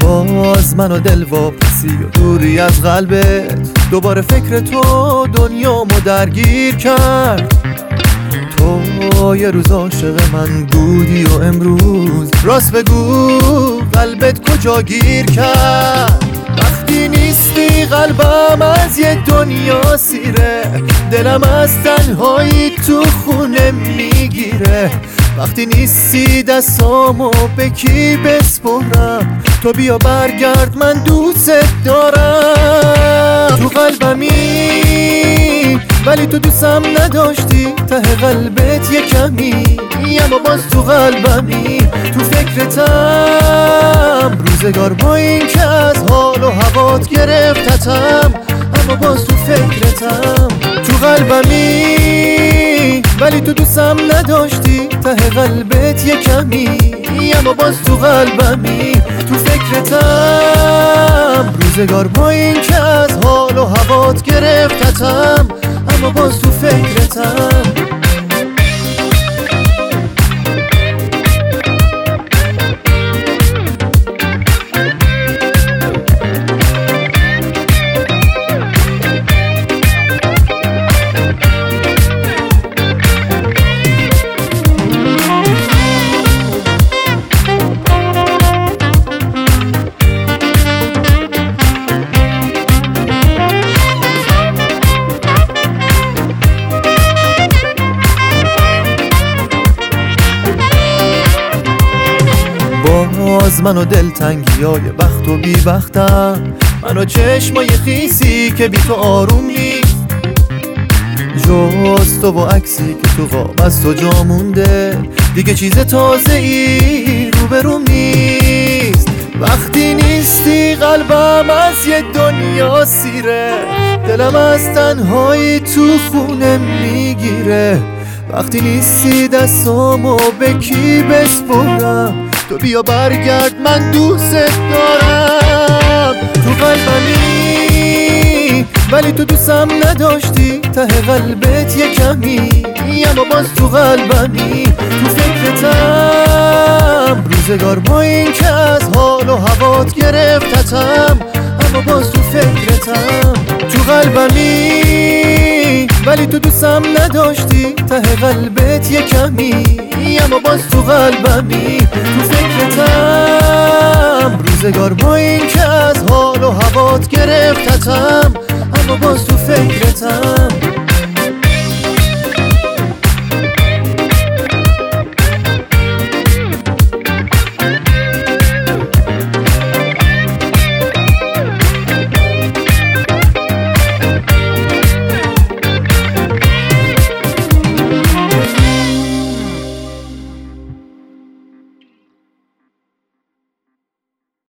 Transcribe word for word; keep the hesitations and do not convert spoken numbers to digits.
باز من و دل واپسی و دوری از قلبت، دوباره فکر تو دنیامو درگیر کرد. تو یه روز عاشق من بودی و امروز راست بگو قلبت کجا گیر کرد. وقتی نیستی قلبم از یه دنیا سیره، دلم از تنهایی تو خونه میگیره. وقتی نیستی دستامو به کی بسپرم، تو بیا برگرد من دوست دارم. تو قلبمی ولی تو دوستم نداشتی، ته قلبت یه کمی، اما باز تو قلبمی. تو فکرتم روزگار با این که از حال و هوات گرفتتم، اما باز تو فکرتم. تو قلبمی ولی تو دوستم نداشتی، ته قلبت یه کمی، اما باز تو قلبمی. تو فکرتم روزگار با این که از حال و هوات گرفتتم، اما باز تو فکرتم. باز من و دلتنگی های بخت و بی بختم، من و چشمای خیسی که بی تو آروم نیست. جز تو و عکسی که تو خواب از تو جا مونده، دیگه چیز تازه ای روبروم نیست. وقتی نیستی قلبم از یه دنیا سیره، دلم از تنهایی تو خونه میگیره. وقتی نیستی دستامو به کی بسپرم، تو بیا برگرد من دوست دارم. تو قلبمی ولی تو دوستم نداشتی، ته قلبت یه کمی، اما باز تو قلبمی. تو فکرتم روزگار با این که از حال و هوات گرفتتم، اما باز تو فکرتم. تو قلبمی ولی تو دوستم نداشتی، ته قلبت یه کمی، اما باز تو قلبمی. تو فکرتم روزگار با این که از حال و هوات گرفتتم، اما باز تو فکرتم.